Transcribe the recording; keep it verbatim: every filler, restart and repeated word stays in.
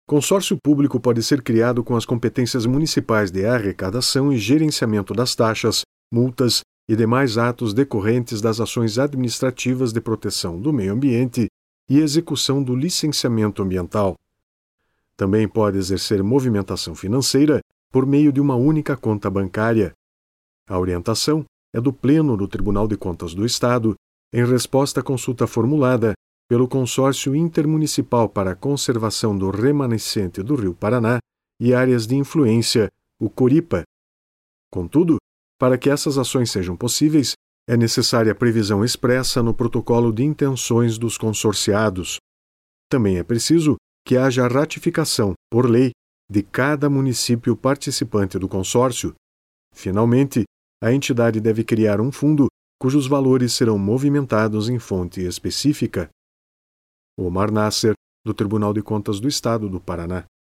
Consórcio público pode ser criado com as competências municipais de arrecadação e gerenciamento das taxas, multas e demais atos decorrentes das ações administrativas de proteção do meio ambiente e execução do licenciamento ambiental. Também pode exercer movimentação financeira por meio de uma única conta bancária. A orientação é do Pleno do Tribunal de Contas do Estado, em resposta à consulta formulada pelo Consórcio Intermunicipal para a Conservação do Remanescente do Rio Paraná e Áreas de Influência, o CORIPA. Contudo, para que essas ações sejam possíveis, é necessária a previsão expressa no protocolo de intenções dos consorciados. Também é preciso que haja a ratificação, por lei, de cada município participante do consórcio. Finalmente, a entidade deve criar um fundo cujos valores serão movimentados em fonte específica. Omar Nasser, do Tribunal de Contas do Estado do Paraná.